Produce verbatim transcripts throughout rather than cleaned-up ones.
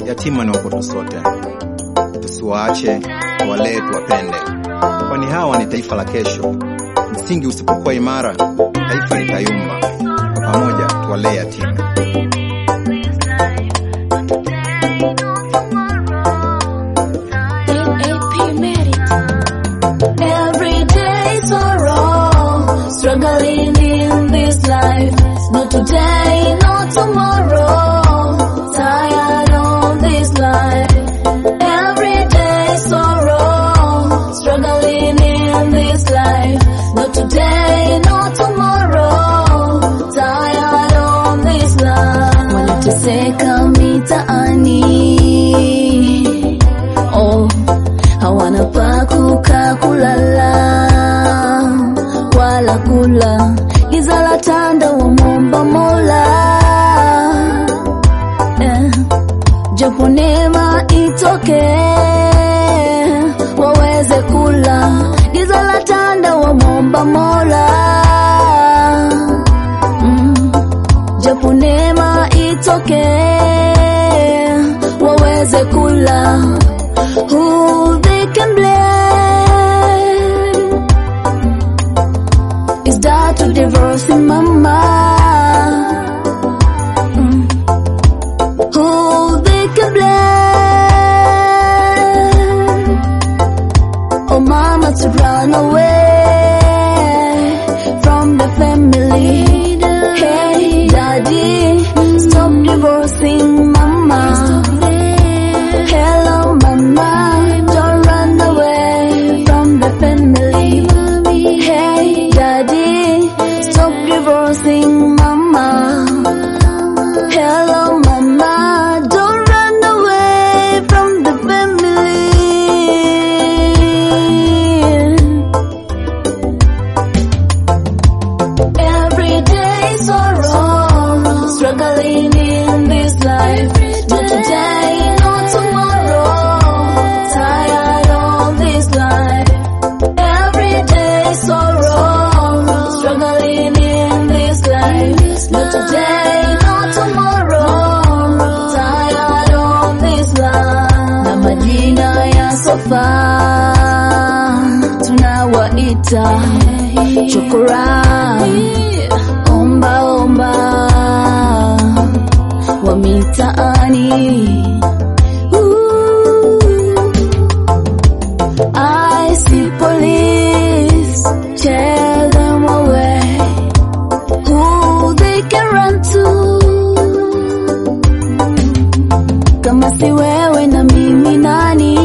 yatima ni wakoto sote. Tusiwaache, tuwalee, tuwapende, kwani hawa ni taifa la kesho. Msingi usipokuwa imara, taifa litayumba. Kwa pamoja tuwalee yatima. Struggling in this life, not today, not tomorrow. Tired of this life, every day sorrow. Struggling in this life, not today, not tomorrow. Tired of this life. Wanateseka mitaani, oh, hawana pa kukaa kulala wala kula, giza la tanda wamwomba Mola, eh, japo neema itoke waweze kula, giza la tanda wamwomba Mola, mm, japo neema itoke waweze kula. Who they can blame is that to divorce mama, mm. Who they can blame? Oh mama, to run away from the family. Hey daddy, stop divorcing mama. Hello mama, don't run away from the family. Hey daddy, stop divorcing mama. Hello mama, don't run away from the family. Every day sorrow, struggling in this life, not today, not tomorrow. Tired of this life, every day sorrow. Struggling in this life, not today, not tomorrow. Tired of this life. Na majina ya sofa tunawaita chokora, omba omba wa mitaani. I see police, tear them away. Who they can run to? Kama si wewe na mimi nani?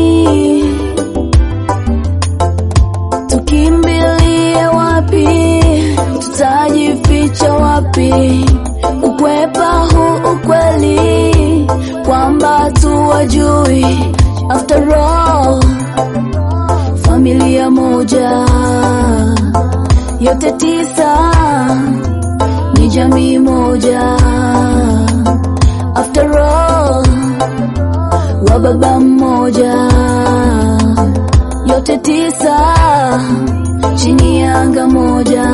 Tukimbilie wapi? Tutajificha wapi? Kukwepa huu ukweli kwamba tuwajui. After all, familia moja, yote tisa ni jamii moja. After all, wa baba mmoja, yote tisa chini ya anga moja.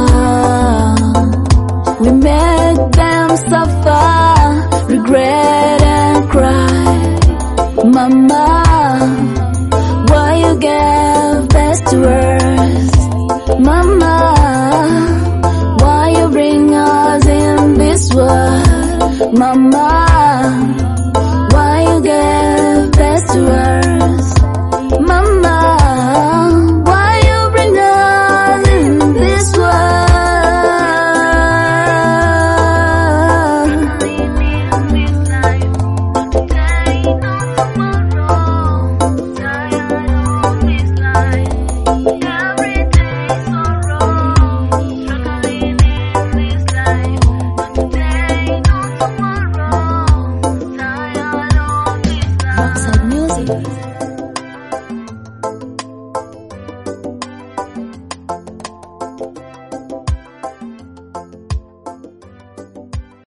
We make them suffer, regret and cry. Mama, why you gave best to us? Mama, why you bring us in this world? Mama, why you gave best to us? Mama, why you bring us in this world? Music.